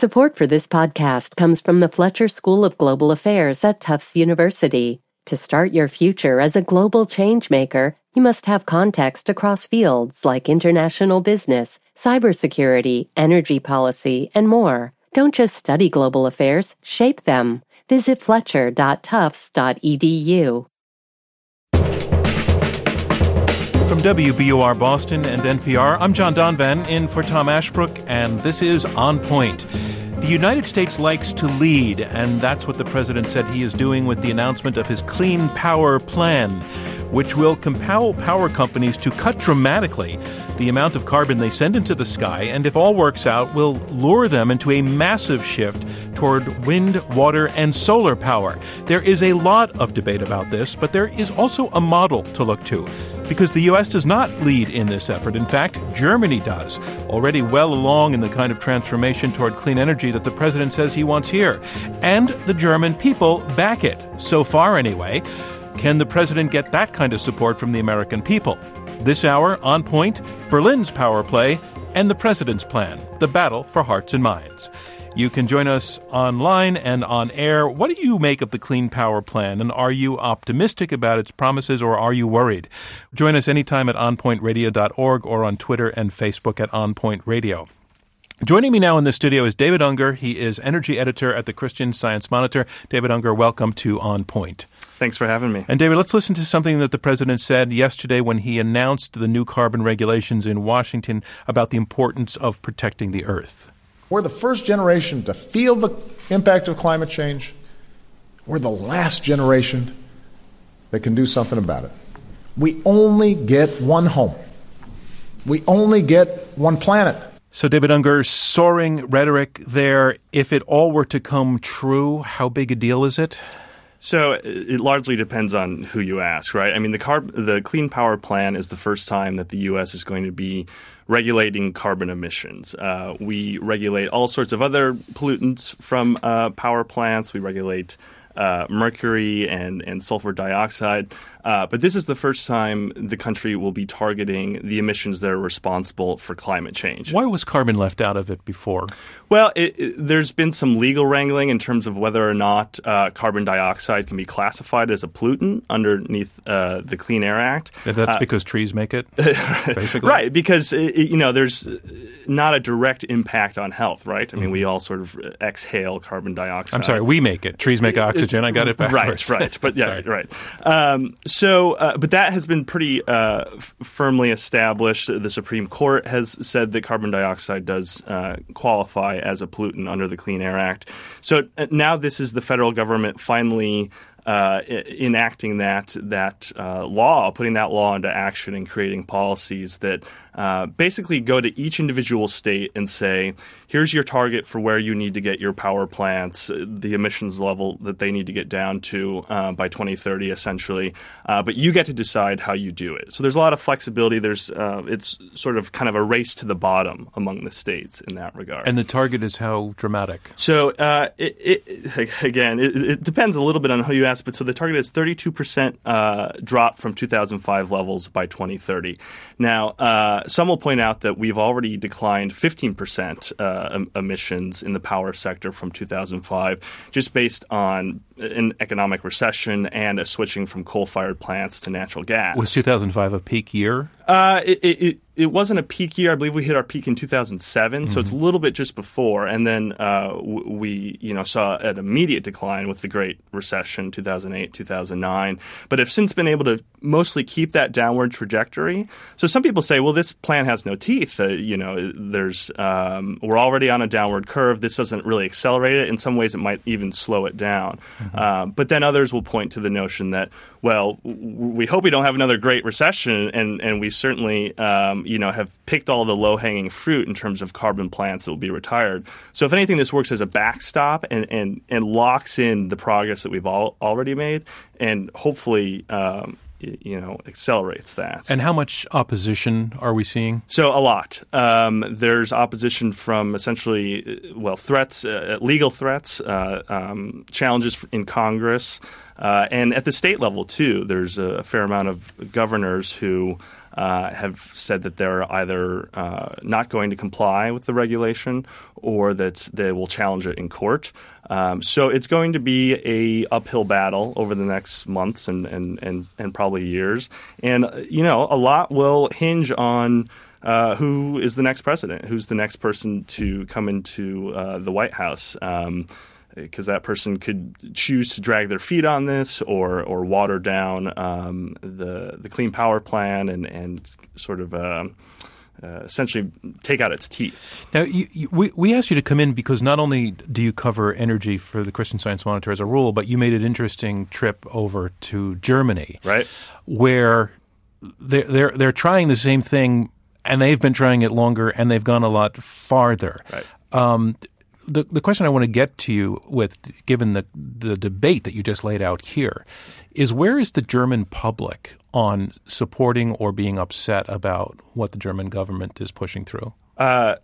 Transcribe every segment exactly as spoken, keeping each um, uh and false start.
Support for this podcast comes from the Fletcher School of Global Affairs at Tufts University. To start your future as a global changemaker, you must have context across fields like international business, cybersecurity, energy policy, and more. Don't just study global affairs, shape them. Visit fletcher dot tufts dot e d u. From W B U R Boston and N P R, I'm John Donvan in for Tom Ashbrook, and this is On Point. The United States likes to lead, and that's what the president said he is doing with the announcement of his Clean Power Plan, which will compel power companies to cut dramatically the amount of carbon they send into the sky, and if all works out, will lure them into a massive shift toward wind, water, and solar power. There is a lot of debate about this, but there is also a model to look to, because the U S does not lead in this effort. In fact, Germany does, already well along in the kind of transformation toward clean energy that the president says he wants here. And the German people back it, so far anyway. Can the president get that kind of support from the American people? This hour, On Point, Berlin's power play, and the president's plan, the battle for hearts and minds. You can join us online and on air. What do you make of the Clean Power Plan, and are you optimistic about its promises, or are you worried? Join us anytime at on point radio dot org or on Twitter and Facebook at On Point Radio. Joining me now in the studio is David Unger. He is energy editor at the Christian Science Monitor. David Unger, welcome to On Point. Thanks for having me. And David, let's listen to something that the president said yesterday when he announced the new carbon regulations in Washington about the importance of protecting the earth. We're the first generation to feel the impact of climate change. We're the last generation that can do something about it. We only get one home. We only get one planet. So, David Unger, soaring rhetoric there. If it all were to come true, how big a deal is it? So it largely depends on who you ask, right? I mean, the carb- the Clean Power Plan is the first time that the U S is going to be regulating carbon emissions. Uh, we regulate all sorts of other pollutants from uh, power plants. We regulate uh, mercury and, and sulfur dioxide. Uh, but this is the first time the country will be targeting the emissions that are responsible for climate change. Why was carbon left out of it before? Well, it, it, there's been some legal wrangling in terms of whether or not uh, carbon dioxide can be classified as a pollutant underneath uh, the Clean Air Act. And that's uh, because trees make it, basically? Right, because, it, you know, there's not a direct impact on health, right? I mean, mm-hmm. we all sort of exhale carbon dioxide. I'm sorry, we make it. Trees make oxygen. I got it backwards. Right, right. But yeah, right. Um, So, uh, but that has been pretty uh, f- firmly established. The Supreme Court has said that carbon dioxide does uh, qualify as a pollutant under the Clean Air Act. So uh, now this is the federal government finally uh, enacting that that uh, law, putting that law into action and creating policies that uh, basically go to each individual state and say, here's your target for where you need to get your power plants, the emissions level that they need to get down to uh, by twenty thirty, essentially. Uh, but you get to decide how you do it. So there's a lot of flexibility. There's uh, it's sort of kind of a race to the bottom among the states in that regard. And the target is how dramatic? So uh, it, it, again, it, it depends a little bit on who you ask. But so the target is thirty-two percent uh, drop from two thousand five levels by twenty thirty. Now, uh, some will point out that we've already declined fifteen percent uh, emissions in the power sector from two thousand five, just based on an economic recession and a switching from coal-fired plants to natural gas. Was two thousand five a peak year? Uh, it, it, it wasn't a peak year. I believe we hit our peak in two thousand seven, mm-hmm. so it's a little bit just before. And then uh, we, you know, saw an immediate decline with the Great Recession, two thousand eight, two thousand nine. But have since been able to mostly keep that downward trajectory. So some people say, well, this plan has no teeth. Uh, you know, there's um, we're already on a downward curve. This doesn't really accelerate it. In some ways, it might even slow it down. Mm-hmm. Uh, but then others will point to the notion that, well, we hope we don't have another Great Recession, and, and we certainly, um, you know, have picked all the low-hanging fruit in terms of carbon plants that will be retired. So if anything, this works as a backstop and, and, and locks in the progress that we've all already made, and hopefully, um, you know, accelerates that. And how much opposition are we seeing? So a lot. Um, there's opposition from essentially, well, threats, uh, legal threats, uh, um, challenges in Congress, uh, and at the state level, too. There's a fair amount of governors who uh, have said that they're either uh, not going to comply with the regulation or that they will challenge it in court. Um, so it's going to be a uphill battle over the next months and, and, and, and probably years. And, you know, a lot will hinge on uh, who is the next president, who's the next person to come into uh, the White House. Um, because that person could choose to drag their feet on this or or water down um, the the Clean Power Plan and, and sort of uh, uh, essentially take out its teeth. Now, you, you, we, we asked you to come in because not only do you cover energy for the Christian Science Monitor as a rule, but you made an interesting trip over to Germany, right? Where they're, they're, they're trying the same thing, and they've been trying it longer, and they've gone a lot farther. Right. Um, The the question I want to get to you with, given the the debate that you just laid out here, is where is the German public on supporting or being upset about what the German government is pushing through? Uh,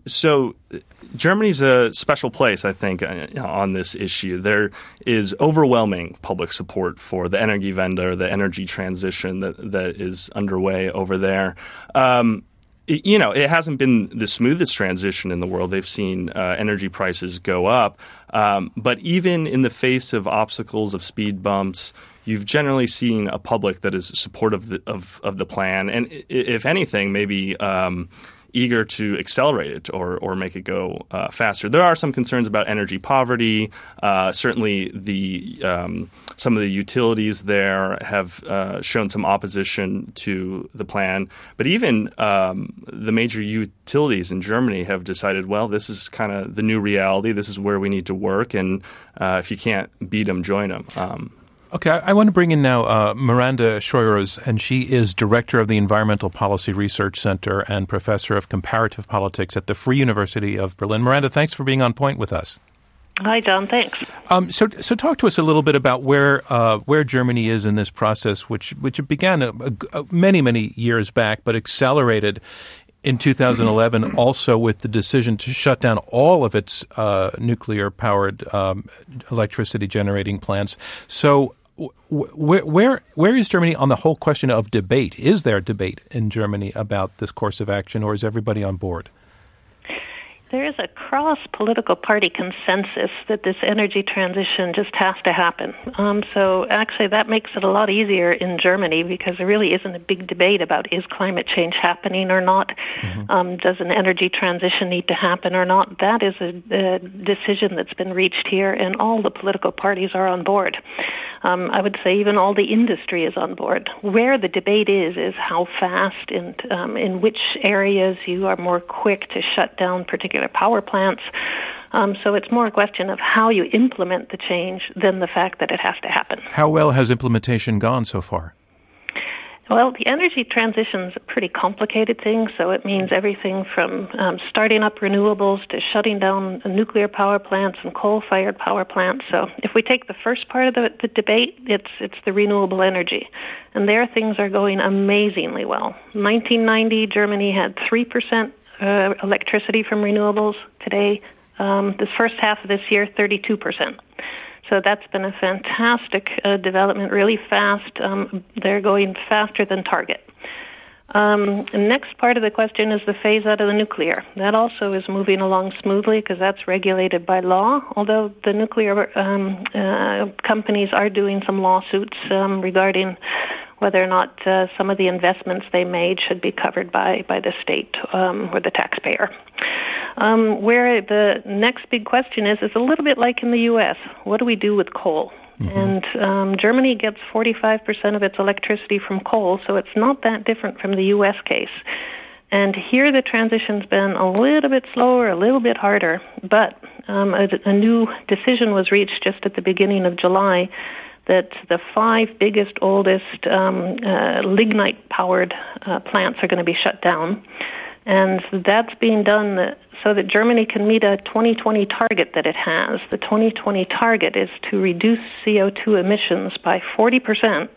so Germany's a special place, I think, on this issue. There is overwhelming public support for the Energiewende, the energy transition that that is underway over there. Um, You know, it hasn't been the smoothest transition in the world. They've seen uh, energy prices go up. Um, but even in the face of obstacles, of speed bumps, you've generally seen a public that is supportive of the, of, of the plan. And if anything, maybe um, eager to accelerate it or, or make it go uh, faster. There are some concerns about energy poverty. Uh, certainly the um, some of the utilities there have uh, shown some opposition to the plan. But even um, the major utilities in Germany have decided, well, this is kind of the new reality. This is where we need to work. And uh, if you can't beat them, join them. Um, Okay, I, I want to bring in now uh, Miranda Scheuerers, and she is Director of the Environmental Policy Research Center and Professor of Comparative Politics at the Free University of Berlin. Miranda, thanks for being on point with us. Hi, John. Thanks. Um, so, so talk to us a little bit about where uh, where Germany is in this process, which which began a, a, a many many years back, but accelerated in two thousand eleven, also with the decision to shut down all of its uh, nuclear-powered um, electricity-generating plants. So, where where where is Germany on the whole question of debate? Is there debate in Germany about this course of action, or is everybody on board? There is a cross-political party consensus that this energy transition just has to happen. Um, so actually that makes it a lot easier in Germany because there really isn't a big debate about is climate change happening or not. Mm-hmm. Um, does an energy transition need to happen or not? That is a, a decision that's been reached here, and all the political parties are on board. Um, I would say even all the industry is on board. Where the debate is, is how fast and um, in which areas you are more quick to shut down particular power plants. Um, so it's more a question of how you implement the change than the fact that it has to happen. How well has implementation gone so far? Well, the energy transition is a pretty complicated thing, so it means everything from um, starting up renewables to shutting down nuclear power plants and coal-fired power plants. So if we take the first part of the, the debate, it's it's the renewable energy. And there things are going amazingly well. nineteen ninety, Germany had three percent uh, electricity from renewables. Today, um, this first half of this year, thirty-two percent. So that's been a fantastic uh, development, really fast. Um, they're going faster than target. Um, the next part of the question is the phase out of the nuclear. That also is moving along smoothly because that's regulated by law, although the nuclear um, uh, companies are doing some lawsuits um, regarding whether or not uh, some of the investments they made should be covered by, by the state um, or the taxpayer. Um, where the next big question is, is a little bit like in the U S. What do we do with coal? Mm-hmm. And um, Germany gets forty-five percent of its electricity from coal, so it's not that different from the U S case. And here the transition's been a little bit slower, a little bit harder, but um, a, a new decision was reached just at the beginning of July that the five biggest, oldest um, uh, lignite-powered uh, plants are going to be shut down. And that's being done so that Germany can meet a twenty twenty target that it has. The twenty twenty target is to reduce C O two emissions by forty percent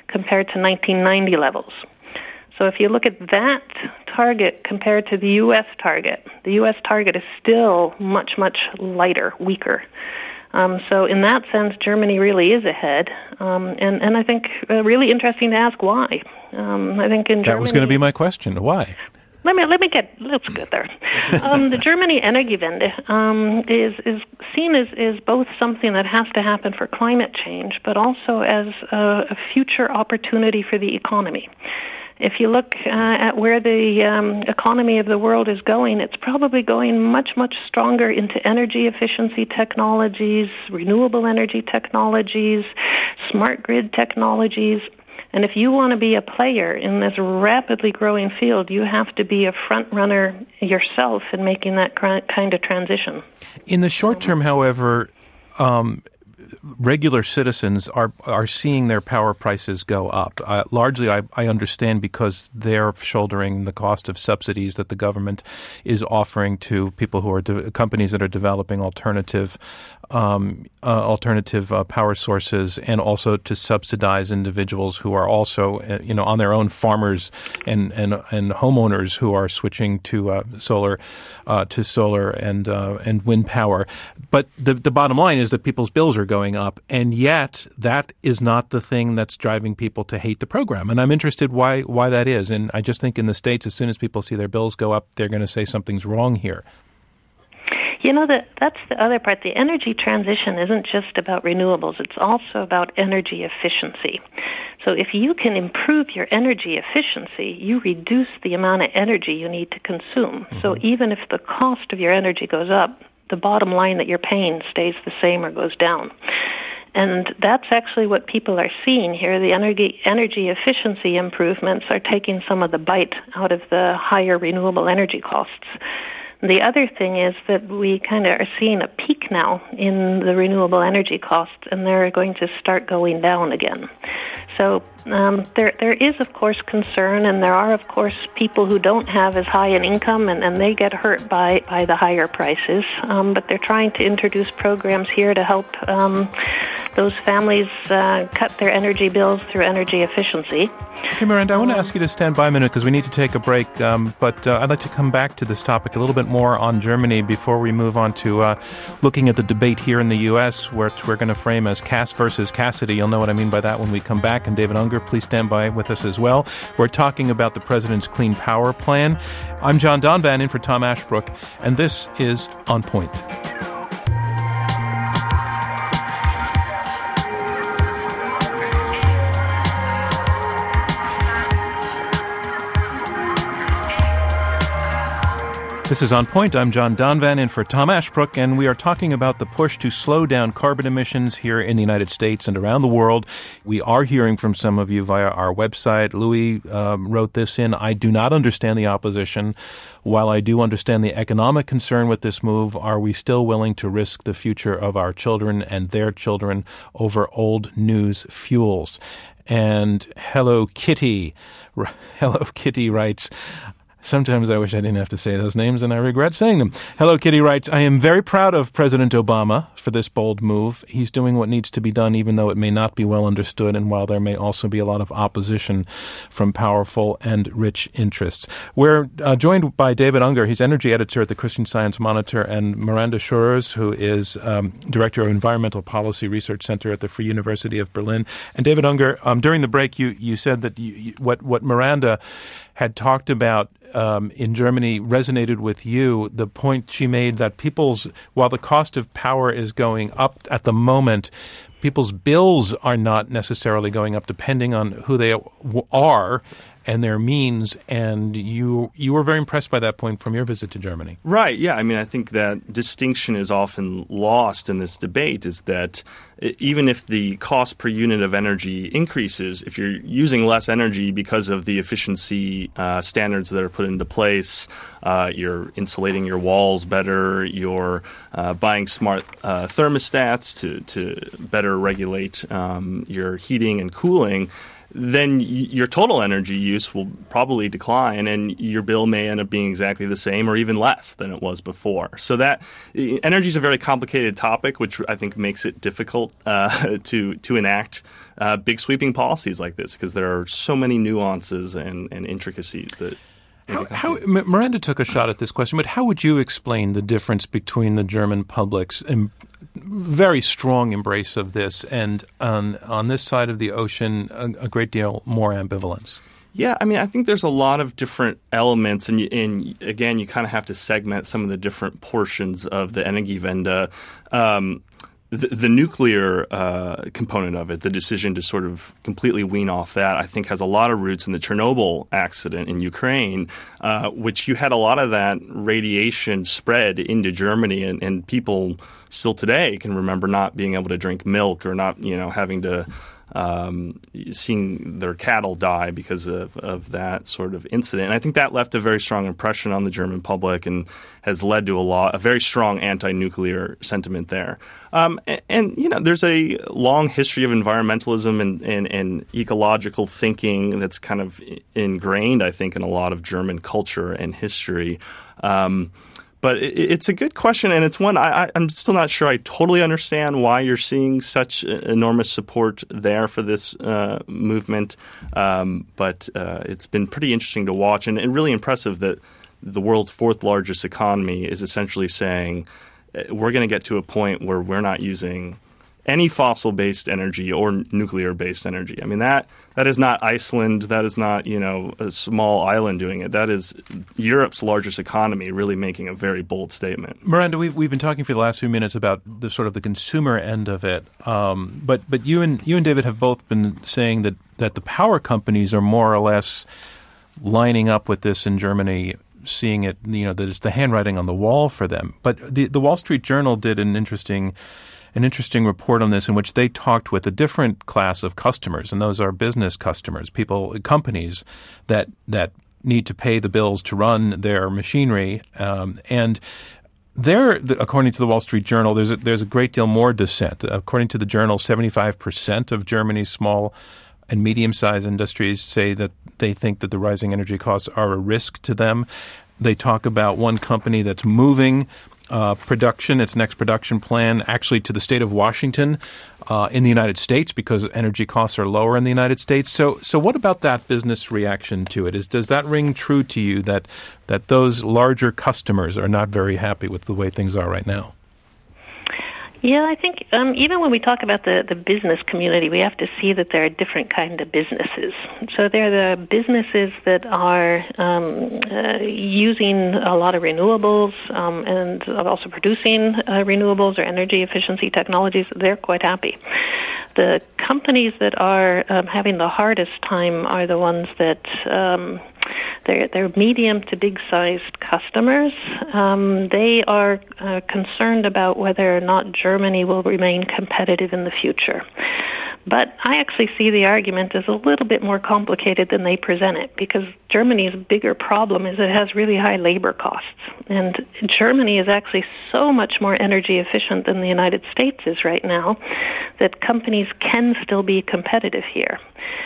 compared to nineteen ninety levels. So if you look at that target compared to the U S target, the U S target is still much, much lighter, weaker. Um, so in that sense, Germany really is ahead. Um, and, and I think uh, really interesting to ask why. Um, I think in That Germany, was going to be my question. Why? Let me let me get let's get there. Um, the Germany Energiewende um, is is seen as is both something that has to happen for climate change, but also as a, a future opportunity for the economy. If you look uh, at where the um, economy of the world is going, it's probably going much, much stronger into energy efficiency technologies, renewable energy technologies, smart grid technologies. And if you want to be a player in this rapidly growing field, you have to be a front runner yourself in making that kind of transition. In the short term, however, um, regular citizens are are seeing their power prices go up. Uh, largely, I, I understand because they're shouldering the cost of subsidies that the government is offering to people who are de- companies that are developing alternative um, uh, alternative uh, power sources, and also to subsidize individuals who are also uh, you know on their own, farmers and and and homeowners who are switching to uh, solar uh, to solar and uh, and wind power. But the the bottom line is that people's bills are going up, and yet that is not the thing that's driving people to hate the program. And I'm interested why why that is. And I just think in the States, as soon as people see their bills go up, they're going to say something's wrong here. You know, that that's the other part. The energy transition isn't just about renewables. It's also about energy efficiency. So if you can improve your energy efficiency, you reduce the amount of energy you need to consume. Mm-hmm. So even if the cost of your energy goes up, the bottom line that you're paying stays the same or goes down. And that's actually what people are seeing here. The energy energy efficiency improvements are taking some of the bite out of the higher renewable energy costs. The other thing is that we kind of are seeing a peak now in the renewable energy costs, and they're going to start going down again. So um, there there is, of course, concern, and there are, of course, people who don't have as high an income, and, and they get hurt by, by the higher prices. Um, but they're trying to introduce programs here to help um, those families uh, cut their energy bills through energy efficiency. Okay, Miranda, I want to ask you to stand by a minute because we need to take a break. Um, but uh, I'd like to come back to this topic a little bit more on Germany before we move on to uh, looking at the debate here in the U S, which we're going to frame as Cass versus Cassidy. You'll know what I mean by that when we come back. And David Unger, please stand by with us as well. We're talking about the President's Clean Power Plan. I'm John Donvan in for Tom Ashbrook, and this is On Point. This is On Point. I'm John Donvan in for Tom Ashbrook, and we are talking about the push to slow down carbon emissions here in the United States and around the world. We are hearing from some of you via our website. Louis um, wrote this in. I do not understand the opposition. While I do understand the economic concern with this move, are we still willing to risk the future of our children and their children over old news fuels? And Hello Kitty, Hello Kitty writes, sometimes I wish I didn't have to say those names, and I regret saying them. Hello Kitty writes, I am very proud of President Obama for this bold move. He's doing what needs to be done, even though it may not be well understood, and while there may also be a lot of opposition from powerful and rich interests. We're uh, joined by David Unger. He's energy editor at the Christian Science Monitor, and Miranda Schurers, who is um, director of Environmental Policy Research Center at the Free University of Berlin. And David Unger, um, during the break, you, you said that you, you, what, what Miranda had talked about Um, in Germany resonated with you, the point she made that people's, while the cost of power is going up at the moment, people's bills are not necessarily going up depending on who they are and their means. And you you were very impressed by that point from your visit to Germany. Right, yeah. I mean, I think that distinction is often lost in this debate, is that even if the cost per unit of energy increases, if you're using less energy because of the efficiency uh, standards that are put into place, uh, you're insulating your walls better, you're uh, buying smart uh, thermostats to, to better regulate um, your heating and cooling, then y- your total energy use will probably decline, and your bill may end up being exactly the same or even less than it was before. So that energy is a very complicated topic, which I think makes it difficult uh, to to enact uh, big sweeping policies like this, because there are so many nuances and, and intricacies that. How, how, Miranda took a shot at this question, but how would you explain the difference between the German public's em- very strong embrace of this and on, on this side of the ocean, a, a great deal more ambivalence? Yeah, I mean, I think there's a lot of different elements, and, you, and again, you kind of have to segment some of the different portions of the Energiewende. Um, The, the nuclear uh, component of it, the decision to sort of completely wean off that, I think has a lot of roots in the Chernobyl accident in Ukraine, uh, which you had a lot of that radiation spread into Germany, and, and people still today can remember not being able to drink milk or not, you know, having to um, seeing their cattle die because of, of that sort of incident. And I think that left a very strong impression on the German public and has led to a lot, a very strong anti-nuclear sentiment there. Um, and, and, you know, there's a long history of environmentalism and, and, and ecological thinking that's kind of ingrained, I think, in a lot of German culture and history. Um, But it's a good question, and it's one I, I'm still not sure I totally understand why you're seeing such enormous support there for this uh, movement. Um, but uh, it's been pretty interesting to watch, and, and really impressive that the world's fourth largest economy is essentially saying we're going to get to a point where we're not using any fossil-based energy or nuclear-based energy. I mean, that that is not Iceland. That is not, you know, a small island doing it. That is Europe's largest economy really making a very bold statement. Miranda, we've, we've been talking for the last few minutes about the sort of the consumer end of it. Um, but but you and you and David have both been saying that, that the power companies are more or less lining up with this in Germany, seeing it, you know, that it's the handwriting on the wall for them. But the, the Wall Street Journal did an interesting an interesting report on this in which they talked with a different class of customers, and those are business customers, people, companies that that need to pay the bills to run their machinery. Um, and there, according to the Wall Street Journal, there's a, there's a great deal more dissent. According to the journal, seventy-five percent of Germany's small and medium-sized industries say that they think that the rising energy costs are a risk to them. They talk about one company that's moving Uh, production, its next production plan, actually to the state of Washington uh, in the United States because energy costs are lower in the United States. So, so what about that business reaction to it? Is does that ring true to you that that those larger customers are not very happy with the way things are right now? Yeah, I think um, even when we talk about the, the business community, we have to see that there are different kind of businesses. So there are the businesses that are um, uh, using a lot of renewables um, and also producing uh, renewables or energy efficiency technologies. They're quite happy. The companies that are um, having the hardest time are the ones that um, they're, they're medium to big-sized customers. Um, they are uh, concerned about whether or not Germany will remain competitive in the future. But I actually see the argument as a little bit more complicated than they present it, because Germany's bigger problem is it has really high labor costs. And Germany is actually so much more energy efficient than the United States is right now that companies can still be competitive here.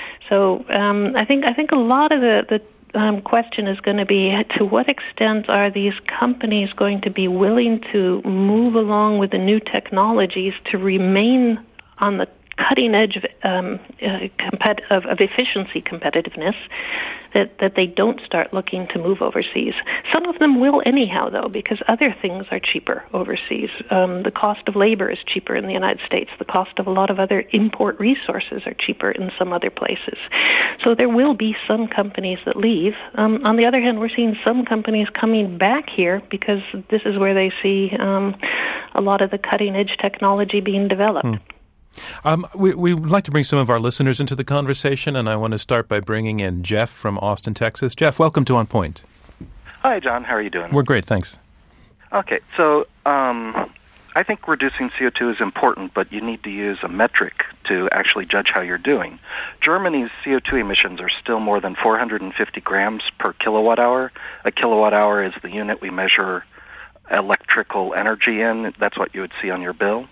So um, I think I think a lot of the, the Um, question is going to be, to what extent are these companies going to be willing to move along with the new technologies to remain on the cutting edge of, um, uh, compet- of, of efficiency competitiveness, that, that they don't start looking to move overseas. Some of them will anyhow, though, because other things are cheaper overseas. Um, the cost of labor is cheaper in the United States. The cost of a lot of other import resources are cheaper in some other places. So there will be some companies that leave. Um, on the other hand, we're seeing some companies coming back here because this is where they see um, a lot of the cutting-edge technology being developed. Hmm. Um, we, we would like to bring some of our listeners into the conversation, and I want to start by bringing in Jeff from Austin, Texas. Jeff, welcome to On Point. Hi, John. How are you doing? We're great, thanks. Okay, so um, I think reducing C O two is important, but you need to use a metric to actually judge how you're doing. Germany's C O two emissions are still more than four hundred fifty grams per kilowatt hour. A kilowatt hour is the unit we measure electrical energy in. That's what you would see on your bill.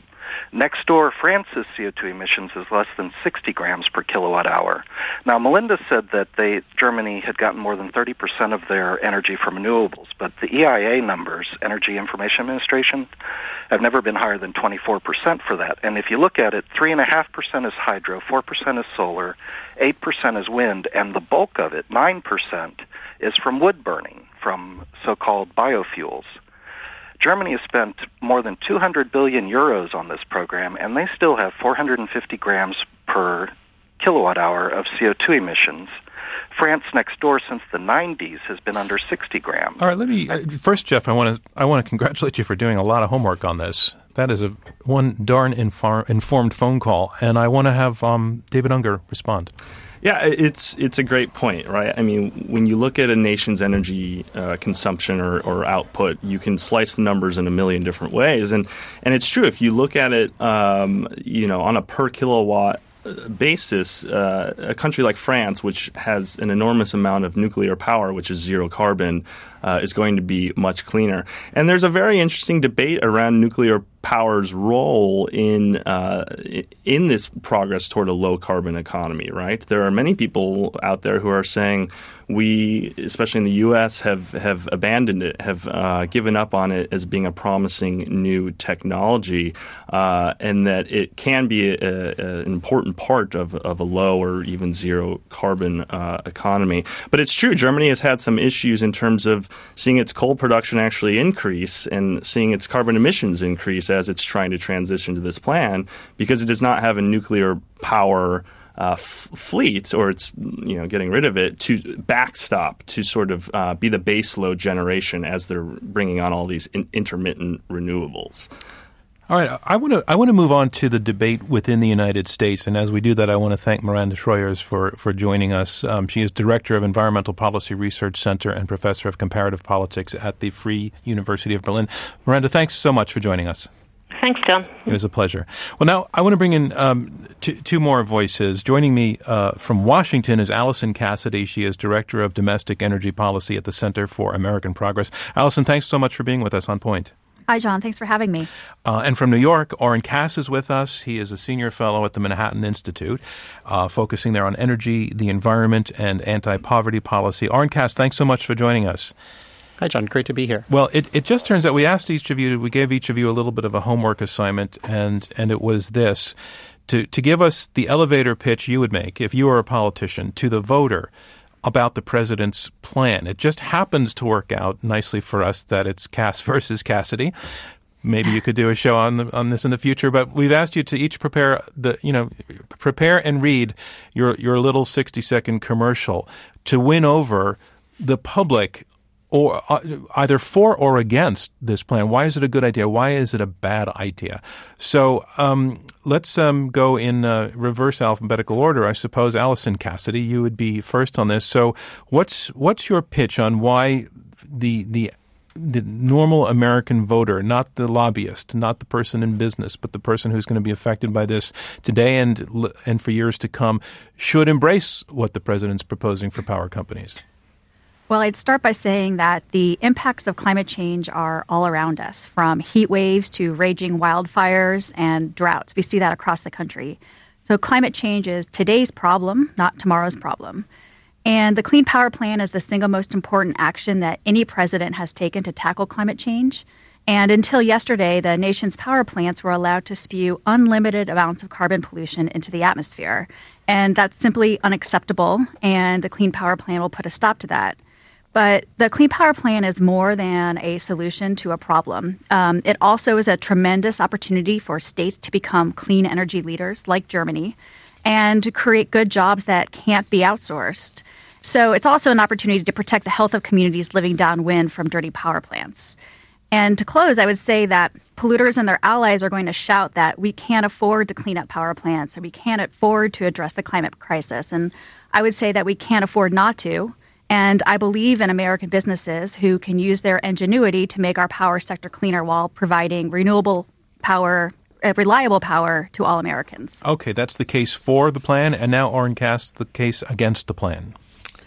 Next door, France's C O two emissions is less than sixty grams per kilowatt hour. Now, Melinda said that they Germany had gotten more than thirty percent of their energy from renewables, but the E I A numbers, Energy Information Administration, have never been higher than twenty-four percent for that. And if you look at it, three point five percent is hydro, four percent is solar, eight percent is wind, and the bulk of it, nine percent, is from wood burning, from so-called biofuels. Germany has spent more than two hundred billion euros on this program, and they still have four hundred fifty grams per kilowatt hour of C O two emissions. France next door since the nineties has been under sixty grams. All right, let me uh, first, Jeff. I want to I want to congratulate you for doing a lot of homework on this. That is a one darn infor- informed phone call, and I want to have um, David Unger respond. Yeah, it's it's a great point, right? I mean, when you look at a nation's energy uh, consumption or, or output, you can slice the numbers in a million different ways, and and it's true. If you look at it, um, you know, on a per kilowatt basis, uh, a country like France, which has an enormous amount of nuclear power, which is zero carbon, uh, is going to be much cleaner. And there's a very interesting debate around nuclear power's role in uh, in this progress toward a low carbon economy, right? There are many people out there who are saying we, especially in the U S, have, have abandoned it, have uh, given up on it as being a promising new technology, uh, and that it can be a, a, an important part of, of a low or even zero carbon uh, economy. But it's true, Germany has had some issues in terms of seeing its coal production actually increase and seeing its carbon emissions increase as it's trying to transition to this plan, because it does not have a nuclear power Uh, f- fleet, or it's, you know, getting rid of it to backstop to sort of uh, be the base load generation as they're bringing on all these in- intermittent renewables. All right, I want to I want to move on to the debate within the United States, and as we do that, I want to thank Miranda Schroyers for for joining us. Um, she is director of Environmental Policy Research Center and professor of comparative politics at the Free University of Berlin. Miranda, thanks so much for joining us. Thanks, John. It was a pleasure. Well, now I want to bring in um, t- two more voices. Joining me uh, from Washington is Allison Cassidy. She is Director of Domestic Energy Policy at the Center for American Progress. Allison, thanks so much for being with us on Point. Hi, John. Thanks for having me. Uh, and from New York, Oren Cass is with us. He is a senior fellow at the Manhattan Institute, uh, focusing there on energy, the environment, and anti-poverty policy. Oren Cass, thanks so much for joining us. Hi, John. Great to be here. Well, it, it just turns out we asked each of you, we gave each of you a little bit of a homework assignment, and, and it was this, to, to give us the elevator pitch you would make if you were a politician to the voter about the president's plan. It just happens to work out nicely for us that it's Cass versus Cassidy. Maybe you could do a show on the, on this in the future, but we've asked you to each prepare the, you know, prepare and read your, your little sixty second commercial to win over the public, or uh, either for or against this plan. Why is it a good idea? Why is it a bad idea? So um, let's um, go in uh, reverse alphabetical order. I suppose, Allison Cassidy, you would be first on this. So what's what's your pitch on why the the the normal American voter, not the lobbyist, not the person in business, but the person who's going to be affected by this today and and for years to come, should embrace what the president's proposing for power companies? Well, I'd start by saying that the impacts of climate change are all around us, from heat waves to raging wildfires and droughts. We see that across the country. So climate change is today's problem, not tomorrow's problem. And the Clean Power Plan is the single most important action that any president has taken to tackle climate change. And until yesterday, the nation's power plants were allowed to spew unlimited amounts of carbon pollution into the atmosphere. And that's simply unacceptable, and the Clean Power Plan will put a stop to that. But the Clean Power Plan is more than a solution to a problem. Um, it also is a tremendous opportunity for states to become clean energy leaders like Germany and to create good jobs that can't be outsourced. So it's also an opportunity to protect the health of communities living downwind from dirty power plants. And to close, I would say that polluters and their allies are going to shout that we can't afford to clean up power plants, or we can't afford to address the climate crisis. And I would say that we can't afford not to. And I believe in American businesses who can use their ingenuity to make our power sector cleaner while providing renewable power, uh, reliable power to all Americans. Okay, that's the case for the plan. And now, Oren Cass, the case against the plan.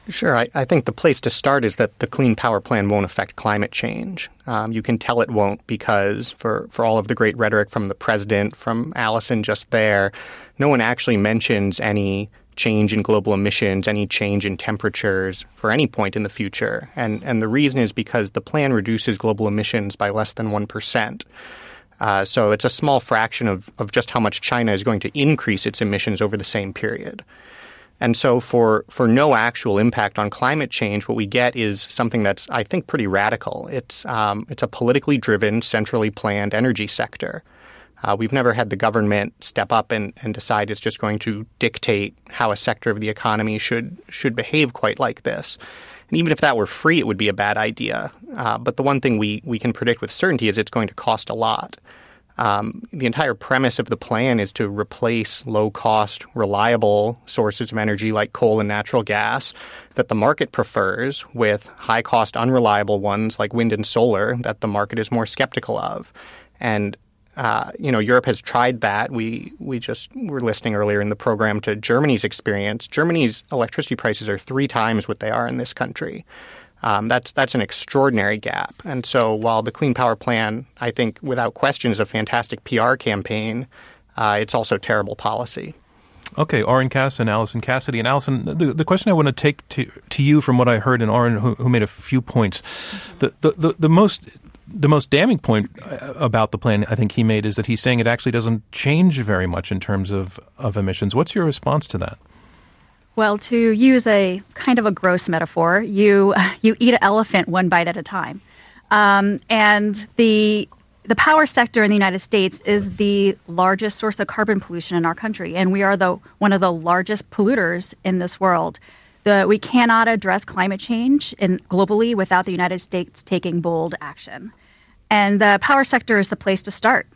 Sure. I, I think the place to start is that the Clean Power Plan won't affect climate change. Um, you can tell it won't because for, for all of the great rhetoric from the president, from Allison just there, no one actually mentions any change in global emissions, any change in temperatures for any point in the future. And, and the reason is because the plan reduces global emissions by less than one percent. Uh, so it's a small fraction of, of just how much China is going to increase its emissions over the same period. And so for, for no actual impact on climate change, what we get is something that's, I think, pretty radical. It's um, it's a politically driven, centrally planned energy sector. Uh, we've never had the government step up and, and decide it's just going to dictate how a sector of the economy should should behave quite like this. And even if that were free, it would be a bad idea. Uh, but the one thing we, we can predict with certainty is it's going to cost a lot. Um, the entire premise of the plan is to replace low-cost, reliable sources of energy like coal and natural gas that the market prefers with high-cost, unreliable ones like wind and solar that the market is more skeptical of. And, uh, you know, Europe has tried that. We we just were listening earlier in the program to Germany's experience. Germany's electricity prices are three times what they are in this country. Um, that's that's an extraordinary gap. And so while the Clean Power Plan, I think, without question, is a fantastic P R campaign, uh, it's also terrible policy. Okay, Oren Cass and Allison Cassidy. And Allison, the, the question I want to take to to you from what I heard in Oren, who, who made a few points, the, the, the, the most the most damning point about the plan I think he made is that he's saying it actually doesn't change very much in terms of, of emissions. What's your response to that? Well, to use a kind of a gross metaphor, you you eat an elephant one bite at a time. Um, and the the power sector in the United States is the largest source of carbon pollution in our country, and we are the one of the largest polluters in this world. The, we cannot address climate change in, globally without the United States taking bold action. And the power sector is the place to start.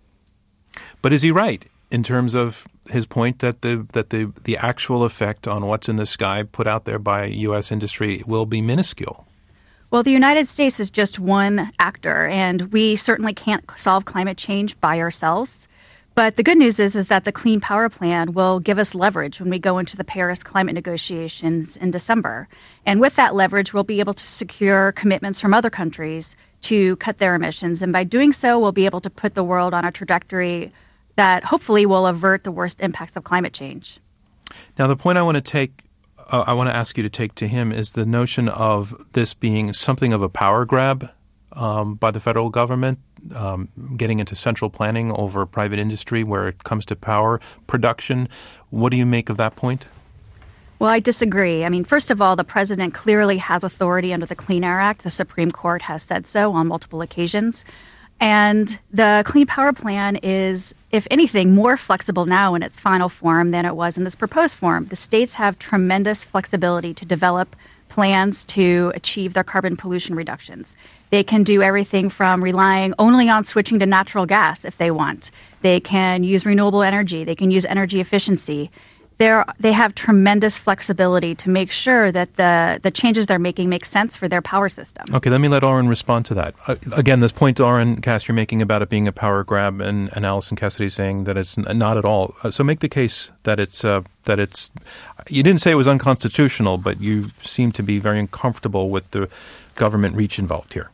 But is he right in terms of his point that the that the, the actual effect on what's in the sky put out there by U S industry will be minuscule? Well, the United States is just one actor, and we certainly can't solve climate change by ourselves. But the good news is, is that the Clean Power Plan will give us leverage when we go into the Paris climate negotiations in December. And with that leverage, we'll be able to secure commitments from other countries to cut their emissions. And by doing so, we'll be able to put the world on a trajectory that hopefully will avert the worst impacts of climate change. Now, the point I want to take, uh, I want to ask you to take to him is the notion of this being something of a power grab um, by the federal government, um, getting into central planning over private industry where it comes to power production. What do you make of that point? Well, I disagree. I mean, first of all, the president clearly has authority under the Clean Air Act. The Supreme Court has said so on multiple occasions. And the Clean Power Plan is, if anything, more flexible now in its final form than it was in its proposed form. The states have tremendous flexibility to develop plans to achieve their carbon pollution reductions. They can do everything from relying only on switching to natural gas if they want. They can use renewable energy. They can use energy efficiency. They're, they have tremendous flexibility to make sure that the, the changes they're making make sense for their power system. Okay, let me let Oren respond to that. Uh, again, this point, Oren Cass, you're making about it being a power grab, and, and Allison Cassidy saying that it's n- not at all. Uh, so make the case that it's uh, that it's. You didn't say it was unconstitutional, but you seem to be very uncomfortable with the government reach involved here.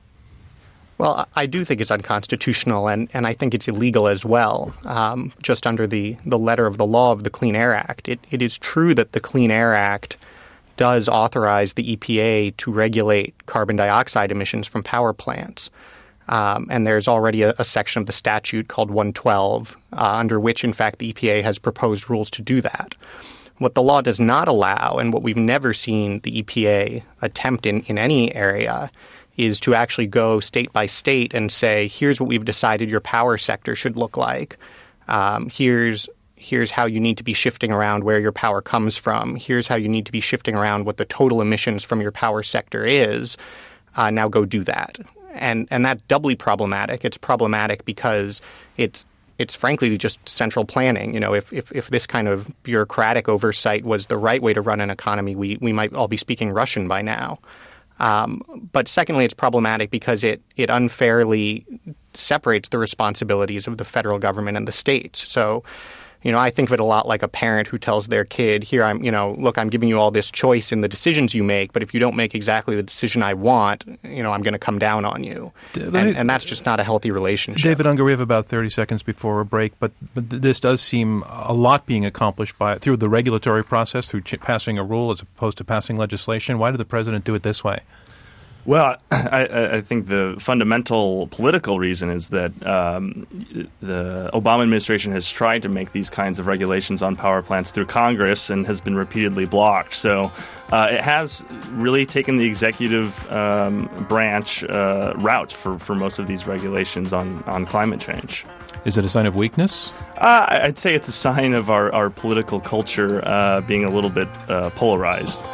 Well, I do think it's unconstitutional, and, and I think it's illegal as well, um, just under the, the letter of the law of the Clean Air Act. It, it is true that the Clean Air Act does authorize the E P A to regulate carbon dioxide emissions from power plants. Um, and there's already a, a section of the statute called one twelve, uh, under which, in fact, the E P A has proposed rules to do that. What the law does not allow, and what we've never seen the E P A attempt in, in any area, is to actually go state by state and say, here's what we've decided your power sector should look like. Um, here's here's how you need to be shifting around where your power comes from. Here's how you need to be shifting around what the total emissions from your power sector is. Uh, now go do that. And and that's doubly problematic. It's problematic because it's it's frankly just central planning. You know, if, if, if this kind of bureaucratic oversight was the right way to run an economy, we, we might all be speaking Russian by now. Um, but secondly, it's problematic because it, it unfairly separates the responsibilities of the federal government and the states. So, You know, I think of it a lot like a parent who tells their kid, here, I'm, you know, look, I'm giving you all this choice in the decisions you make, but if you don't make exactly the decision I want, you know, I'm going to come down on you. And, and that's just not a healthy relationship. David Unger, we have about thirty seconds before a break, but, but this does seem a lot being accomplished by through the regulatory process, through ch- passing a rule as opposed to passing legislation. Why did the president do it this way? Well, I, I think the fundamental political reason is that um, the Obama administration has tried to make these kinds of regulations on power plants through Congress and has been repeatedly blocked. So uh, it has really taken the executive um, branch uh, route for, for most of these regulations on, on climate change. Is it a sign of weakness? Uh, I'd say it's a sign of our, our political culture uh, being a little bit uh, polarized.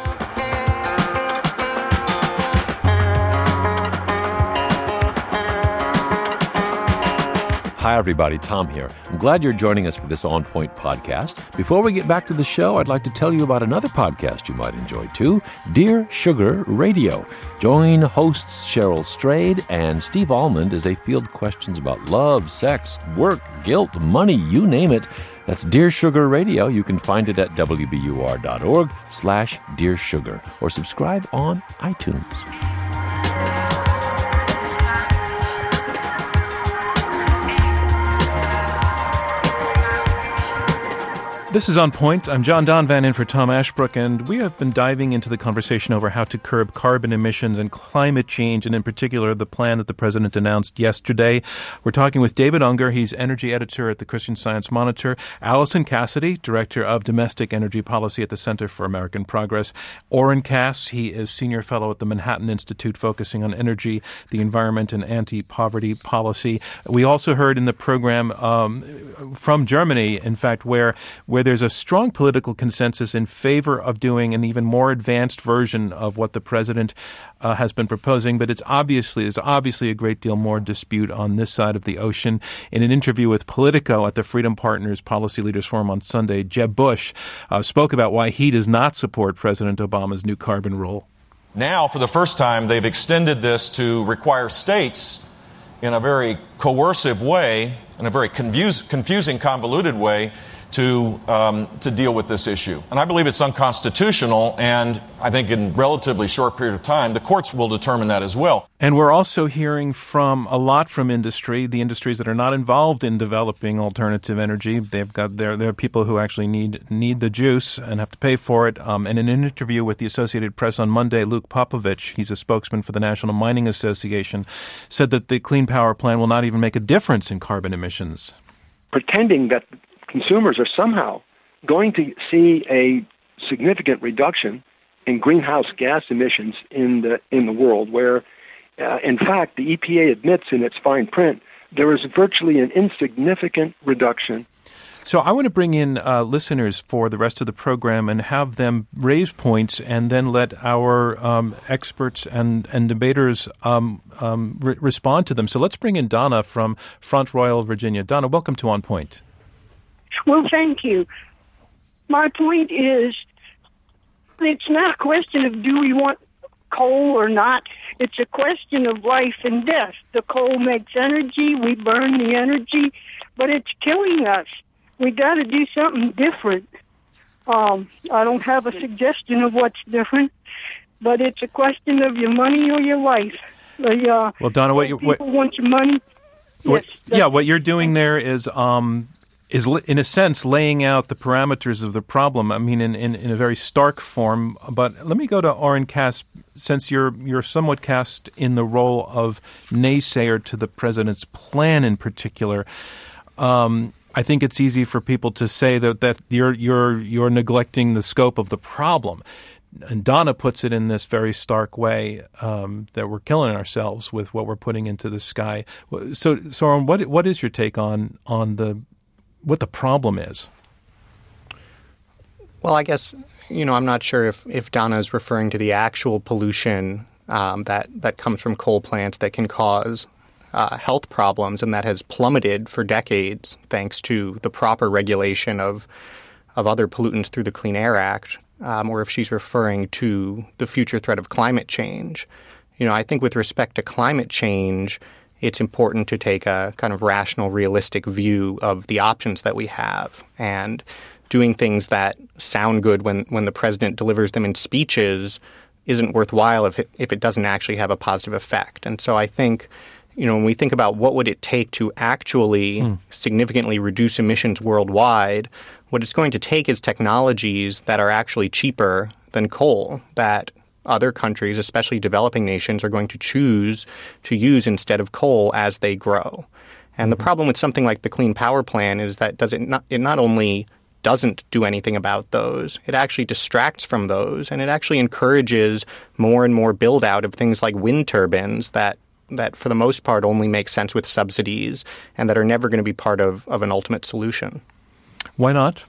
Hi, everybody. Tom here. I'm glad you're joining us for this On Point podcast. Before we get back to the show, I'd like to tell you about another podcast you might enjoy, too, Dear Sugar Radio. Join hosts Cheryl Strayed and Steve Almond as they field questions about love, sex, work, guilt, money, you name it. That's Dear Sugar Radio. You can find it at W B U R dot org slash Dear Sugar or subscribe on iTunes. This is On Point. I'm John Donvan in for Tom Ashbrook, and we have been diving into the conversation over how to curb carbon emissions and climate change, and in particular, the plan that the president announced yesterday. We're talking with David Unger. He's energy editor at the Christian Science Monitor. Allison Cassidy, director of domestic energy policy at the Center for American Progress. Oren Cass, he is senior fellow at the Manhattan Institute, focusing on energy, the environment, and anti-poverty policy. We also heard in the program um, from Germany, in fact, where where there's a strong political consensus in favor of doing an even more advanced version of what the president uh, has been proposing, but it's obviously there's obviously a great deal more dispute on this side of the ocean. In an interview with Politico at the Freedom Partners Policy Leaders Forum on Sunday, Jeb Bush uh, spoke about why he does not support President Obama's new carbon rule. Now, for the first time, they've extended this to require states in a very coercive way, in a very confuse, confusing, convoluted way, to um, to deal with this issue. And I believe it's unconstitutional, and I think in a relatively short period of time, the courts will determine that as well. And we're also hearing from a lot from industry, the industries that are not involved in developing alternative energy. They've got there there are people who actually need need the juice and have to pay for it. Um, and in an interview with the Associated Press on Monday, Luke Popovich, he's a spokesman for the National Mining Association, said that the Clean Power Plan will not even make a difference in carbon emissions. Pretending that consumers are somehow going to see a significant reduction in greenhouse gas emissions in the in the world, where, uh, in fact, the E P A admits in its fine print there is virtually an insignificant reduction. So I want to bring in uh, listeners for the rest of the program and have them raise points, and then let our um, experts and, and debaters um, um, re- respond to them. So let's bring in Donna from Front Royal, Virginia. Donna, welcome to On Point. Well, thank you. My point is, it's not a question of do we want coal or not. It's a question of life and death. The coal makes energy. We burn the energy, but it's killing us. We got to do something different. Um, I don't have a suggestion of what's different, but it's a question of your money or your life. The, uh, well, Donna, what you what, people want your money. What, yes, yeah, what you're doing there is. Um, is, in a sense, laying out the parameters of the problem, I mean, in, in, in a very stark form. But let me go to Oren Cass, since you're you're somewhat cast in the role of naysayer to the president's plan in particular. Um, I think it's easy for people to say that, that you're you're you're neglecting the scope of the problem. And Donna puts it in this very stark way um, that we're killing ourselves with what we're putting into the sky. So, so Oren, what what is your take on on the what the problem is? Well, I guess, you know, I'm not sure if, if Donna is referring to the actual pollution um, that, that comes from coal plants that can cause uh, health problems, and that has plummeted for decades thanks to the proper regulation of of other pollutants through the Clean Air Act, um, or if she's referring to the future threat of climate change. You know, I think with respect to climate change, it's important to take a kind of rational, realistic view of the options that we have. And doing things that sound good when, when the president delivers them in speeches isn't worthwhile if it, if it doesn't actually have a positive effect. And so I think, you know, when we think about what would it take to actually mm. significantly reduce emissions worldwide, what it's going to take is technologies that are actually cheaper than coal, that other countries, especially developing nations, are going to choose to use instead of coal as they grow. And the problem with something like the Clean Power Plan is that does it not, it not only doesn't do anything about those, it actually distracts from those, and it actually encourages more and more build out of things like wind turbines that that for the most part only make sense with subsidies and that are never going to be part of, of an ultimate solution. Why not?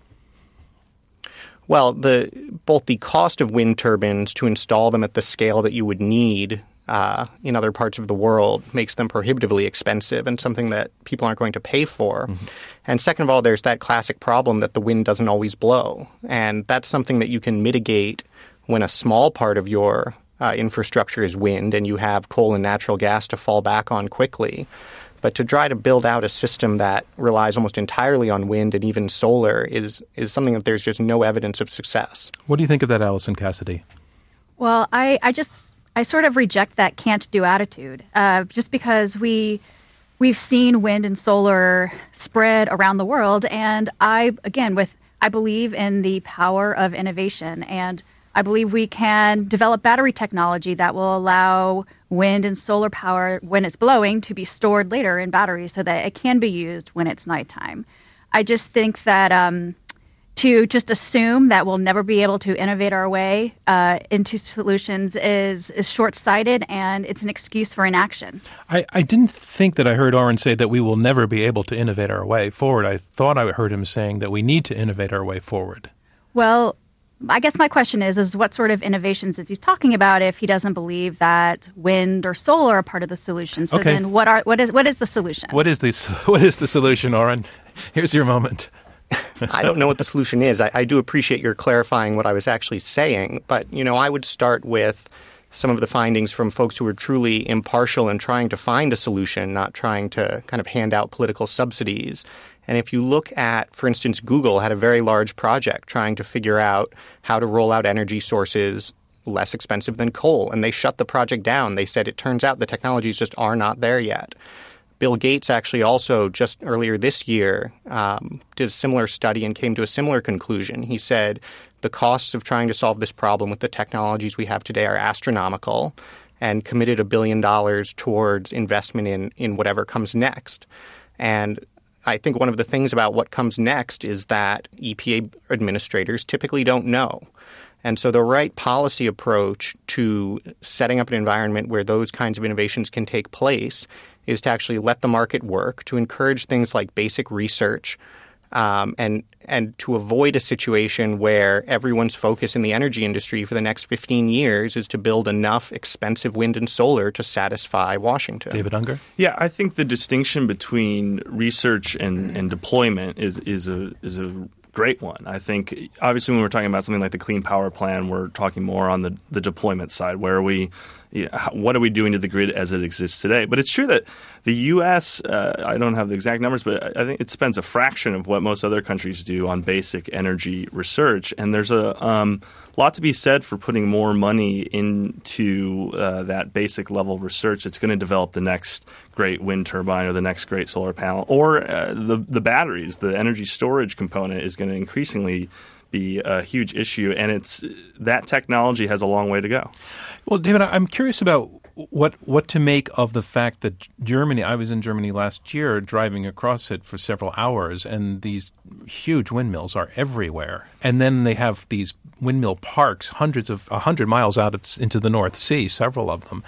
Well, the both the cost of wind turbines to install them at the scale that you would need uh, in other parts of the world makes them prohibitively expensive and something that people aren't going to pay for. Mm-hmm. And second of all, there's that classic problem that the wind doesn't always blow. And that's something that you can mitigate when a small part of your uh, infrastructure is wind and you have coal and natural gas to fall back on quickly. But to try to build out a system that relies almost entirely on wind and even solar is is something that there's just no evidence of success. What do you think of that, Allison Cassidy? Well, I, I just I sort of reject that can't do attitude. Uh, just because we we've seen wind and solar spread around the world, and I again with I believe in the power of innovation, and I believe we can develop battery technology that will allow wind and solar power when it's blowing to be stored later in batteries so that it can be used when it's nighttime. I just think that um, to just assume that we'll never be able to innovate our way uh, into solutions is is short-sighted, and it's an excuse for inaction. I, I didn't think that I heard Oren say that we will never be able to innovate our way forward. I thought I heard him saying that we need to innovate our way forward. Well, I guess my question is, is what sort of innovations is he talking about if he doesn't believe that wind or solar are part of the solution? So okay. then what are what is what is the solution? What is the, what is the solution, Oren? Here's your moment. I don't know what the solution is. I, I do appreciate your clarifying what I was actually saying. But, you know, I would start with some of the findings from folks who are truly impartial in trying to find a solution, not trying to kind of hand out political subsidies. And if you look at, for instance, Google had a very large project trying to figure out how to roll out energy sources less expensive than coal. And they shut the project down. They said it turns out the technologies just are not there yet. Bill Gates actually also just earlier this year um, did a similar study and came to a similar conclusion. He said the costs of trying to solve this problem with the technologies we have today are astronomical, and committed a billion dollars towards investment in, in whatever comes next. And I think one of the things about what comes next is that E P A administrators typically don't know. And so the right policy approach to setting up an environment where those kinds of innovations can take place is to actually let the market work, to encourage things like basic research, um, and and to avoid a situation where everyone's focus in the energy industry for the next fifteen years is to build enough expensive wind and solar to satisfy Washington. David Unger? Yeah, I think the distinction between research and, and deployment is is a is a great one. I think obviously when we're talking about something like the Clean Power Plan, we're talking more on the, the deployment side, where we Yeah, what are we doing to the grid as it exists today? But it's true that the U S, uh, I don't have the exact numbers, but I think it spends a fraction of what most other countries do on basic energy research. And there's a um, lot to be said for putting more money into uh, that basic level of research. It's going to develop the next great wind turbine or the next great solar panel, or uh, the, the batteries. The energy storage component is going to increasingly be a huge issue, and it's that technology has a long way to go. Well, David, I'm curious about what what to make of the fact that Germany, I was in Germany last year driving across it for several hours, and these huge windmills are everywhere. And then they have these windmill parks, hundreds of, a hundred miles out into the North Sea, several of them.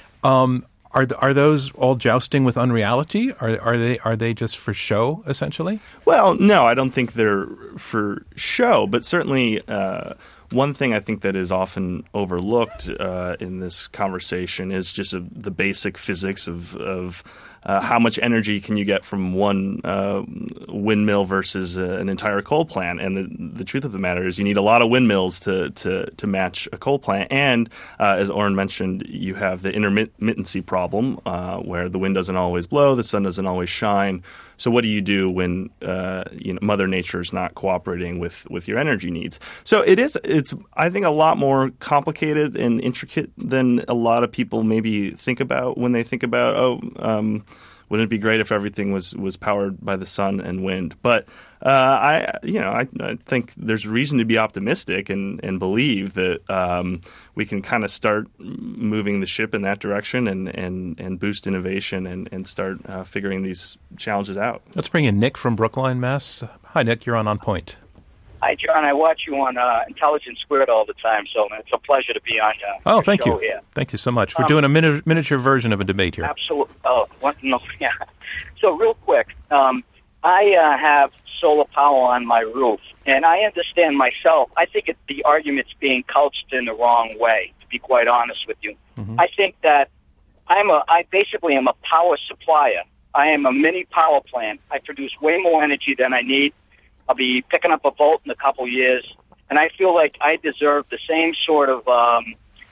Um, Are are those all jousting with unreality? Are are they are they just for show, essentially? Well, no, I don't think they're for show, but certainly uh, one thing I think that is often overlooked uh, in this conversation is just a, the basic physics of, of uh, how much energy can you get from one uh, windmill versus uh, an entire coal plant? And the, the truth of the matter is you need a lot of windmills to to, to match a coal plant. And uh, as Oren mentioned, you have the intermittency problem uh, where the wind doesn't always blow, the sun doesn't always shine. So what do you do when uh, you know Mother Nature is not cooperating with, with your energy needs? So it is it's I think a lot more complicated and intricate than a lot of people maybe think about when they think about oh um, wouldn't it be great if everything was, was powered by the sun and wind? But uh, I you know I, I think there's reason to be optimistic and, and believe that um, we can kind of start moving the ship in that direction and, and, and boost innovation and, and start uh, figuring these challenges out. Let's bring in Nick from Brookline, Mass. Hi, Nick. You're on On Point. Hi, John. I watch you on uh, Intelligence Squared all the time, so it's a pleasure to be on uh, oh, your thank show you. here. Thank you so much. We're Um, doing a mini- miniature version of a debate here. Absolutely. Oh, what? No, yeah. So real quick, um, I uh, have solar power on my roof, and I understand myself. I think it, the argument's being couched in the wrong way, to be quite honest with you. Mm-hmm. I think that I'm a, I basically am a power supplier. I am a mini power plant. I produce way more energy than I need. I'll be picking up a vote in a couple of years, and I feel like I deserve the same sort of um,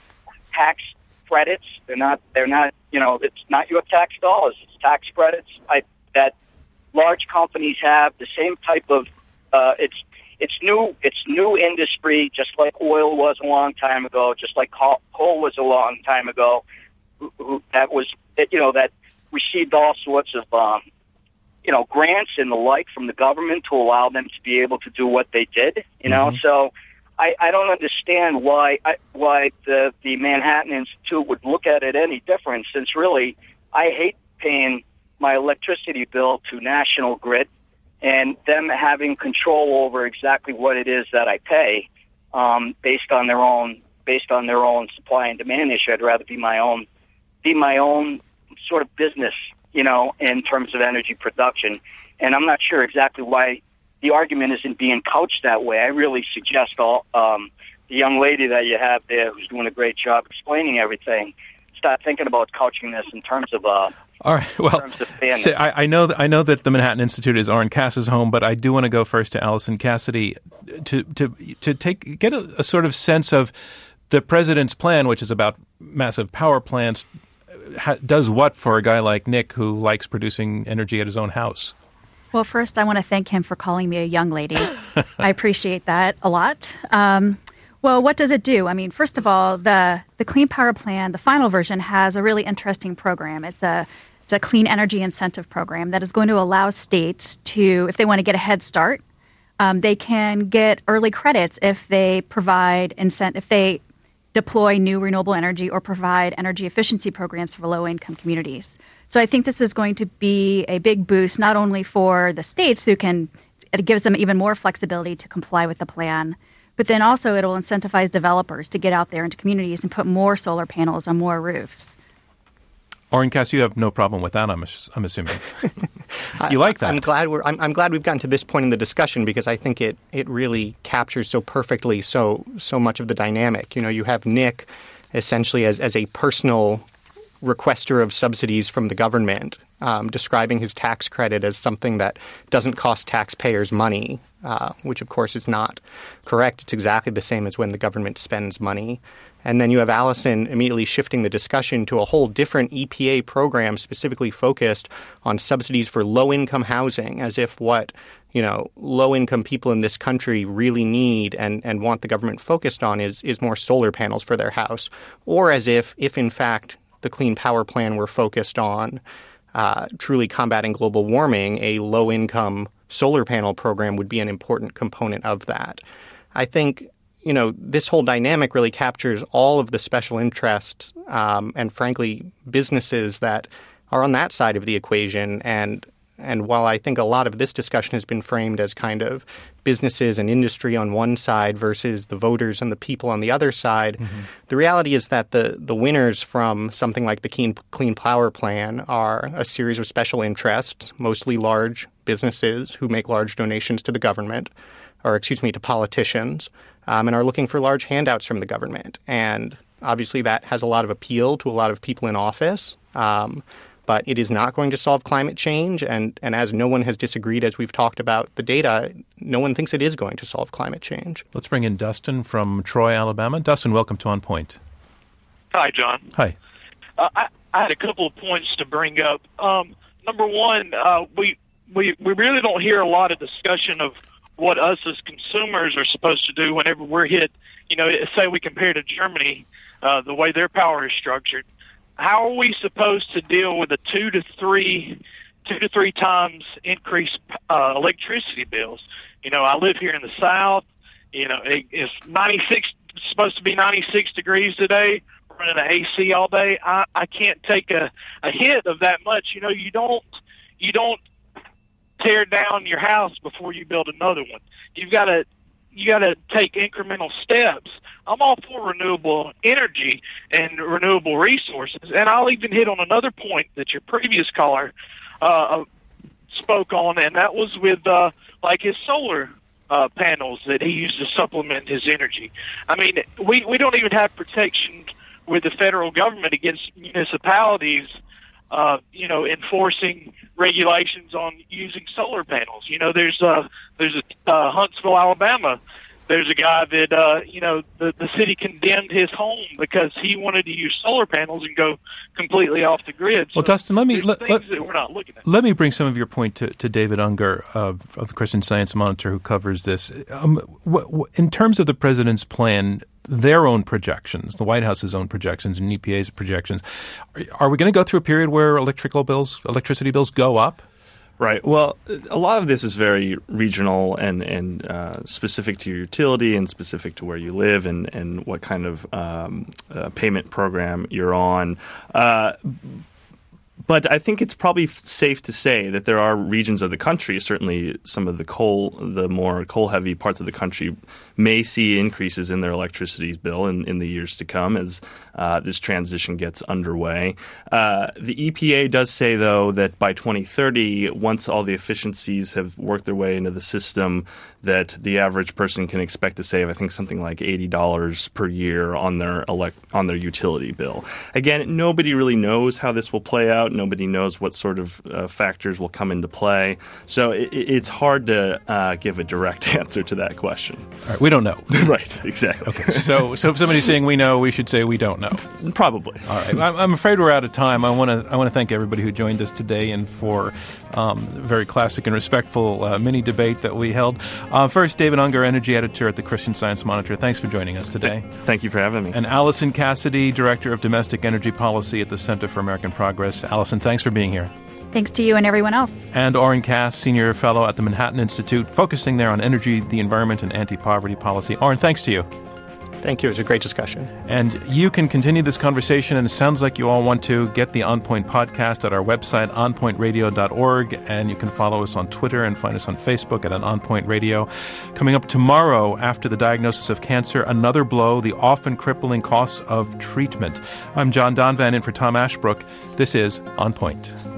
tax credits. They're not. They're not. You know, it's not your tax dollars. It's tax credits I, that large companies have. The same type of. Uh, it's it's new. It's new industry, just like oil was a long time ago. Just like coal, coal was a long time ago. Who, who, that was you know that received all sorts of. Um, you know, grants and the like from the government to allow them to be able to do what they did, you know. Mm-hmm. So I, I don't understand why I, why the, the Manhattan Institute would look at it any different, since really I hate paying my electricity bill to National Grid and them having control over exactly what it is that I pay um, based on their own based on their own supply and demand issue. I'd rather be my own be my own sort of business, you know, in terms of energy production. And I'm not sure exactly why the argument isn't being couched that way. I really suggest all um, the young lady that you have there who's doing a great job explaining everything, start thinking about couching this in terms of uh, all right. Well, so I, I know that I know that the Manhattan Institute is Oren Cass's home, but I do want to go first to Allison Cassidy to to to take get a, a sort of sense of the president's plan, which is about massive power plants. Ha, does what for a guy like Nick who likes producing energy at his own house? Well, first, I want to thank him for calling me a young lady. I appreciate that a lot. Um, well, what does it do? I mean, first of all, the the Clean Power Plan, the final version, has a really interesting program. It's a it's a clean energy incentive program that is going to allow states to, if they want to get a head start, um, they can get early credits if they provide incent if they deploy new renewable energy or provide energy efficiency programs for low-income communities. So I think this is going to be a big boost not only for the states who can, it gives them even more flexibility to comply with the plan, but then also it'll incentivize developers to get out there into communities and put more solar panels on more roofs. Oren Cass, you have no problem with that, I'm, I'm assuming. You like that? I'm glad we're. I'm, I'm glad we've gotten to this point in the discussion because I think it, it really captures so perfectly so so much of the dynamic. You know, you have Nick essentially as as a personal requester of subsidies from the government, um, describing his tax credit as something that doesn't cost taxpayers money, uh, which of course is not correct. It's exactly the same as when the government spends money. And then you have Allison immediately shifting the discussion to a whole different E P A program specifically focused on subsidies for low-income housing, as if what, you know, low-income people in this country really need and, and want the government focused on is, is more solar panels for their house. Or as if, if in fact the Clean Power Plan were focused on uh, truly combating global warming, a low-income solar panel program would be an important component of that. I think you know, this whole dynamic really captures all of the special interests um, and, frankly, businesses that are on that side of the equation. And and while I think a lot of this discussion has been framed as kind of businesses and industry on one side versus the voters and the people on the other side, mm-hmm. the reality is that the, the winners from something like the Clean, Clean Power Plan are a series of special interests, mostly large businesses who make large donations to the government, or excuse me, to politicians. Um, and are looking for large handouts from the government. And obviously that has a lot of appeal to a lot of people in office. Um, but it is not going to solve climate change. And, and as no one has disagreed, as we've talked about the data, no one thinks it is going to solve climate change. Let's bring in Dustin from Troy, Alabama. Dustin, welcome to On Point. Hi, John. Hi. Uh, I, I had a couple of points to bring up. Um, number one, uh, we, we we really don't hear a lot of discussion of what us as consumers are supposed to do whenever we're hit. You know, say we compare to Germany, uh, the way their power is structured. How are we supposed to deal with a two to three, two to three times increased uh, electricity bills? You know, I live here in the South. You know, it, it's ninety-six, supposed to be ninety-six degrees today. Running an A C all day. I, I can't take a, a hit of that much. You know, you don't you don't tear down your house before you build another one. You've got to you got to take incremental steps. I'm all for renewable energy and renewable resources, and I'll even hit on another point that your previous caller uh, spoke on, and that was with uh, like his solar uh, panels that he used to supplement his energy. I mean, we we don't even have protection with the federal government against municipalities, uh, you know, enforcing regulations on using solar panels. You know, there's uh, there's a uh, Huntsville, Alabama. There's a guy that, uh, you know, the, the city condemned his home because he wanted to use solar panels and go completely off the grid. Well, so Dustin, let me let, let, that we're not looking at. Let me bring some of your point to, to David Unger of, of the Christian Science Monitor, who covers this. Um, wh- wh- in terms of the president's plan, their own projections, the White House's own projections and E P A's projections, are, are we going to go through a period where electrical bills, electricity bills go up? Right. Well, a lot of this is very regional and, and uh, specific to your utility and specific to where you live and, and what kind of um, uh, payment program you're on. Uh, But I think it's probably safe to say that there are regions of the country, certainly some of the coal, the more coal-heavy parts of the country, may see increases in their electricity bill in, in the years to come as uh, this transition gets underway. Uh, the E P A does say, though, that by twenty thirty, once all the efficiencies have worked their way into the system, that the average person can expect to save, I think, something like eighty dollars per year on their elect- on their utility bill. Again, nobody really knows how this will play out. Nobody knows what sort of uh, factors will come into play. So it, it's hard to uh, give a direct answer to that question. All right, we don't know. Right, exactly. Okay, so so if somebody's saying we know, we should say we don't know. Probably. All right. I'm, I'm afraid we're out of time. I want to I want to thank everybody who joined us today and for um, the very classic and respectful uh, mini debate that we held. Uh, first, David Unger, energy editor at the Christian Science Monitor. Thanks for joining us today. Thank you for having me. And Allison Cassidy, director of domestic energy policy at the Center for American Progress. Allison, thanks for being here. Thanks to you and everyone else. And Oren Cass, senior fellow at the Manhattan Institute, focusing there on energy, the environment, and anti-poverty policy. Oren, thanks to you. Thank you. It was a great discussion. And you can continue this conversation, and it sounds like you all want to get the On Point podcast at our website, on point radio dot org, and you can follow us on Twitter and find us on Facebook at an On Point Radio. Coming up tomorrow, after the diagnosis of cancer, another blow, the often crippling costs of treatment. I'm John Donvan in for Tom Ashbrook. This is On Point.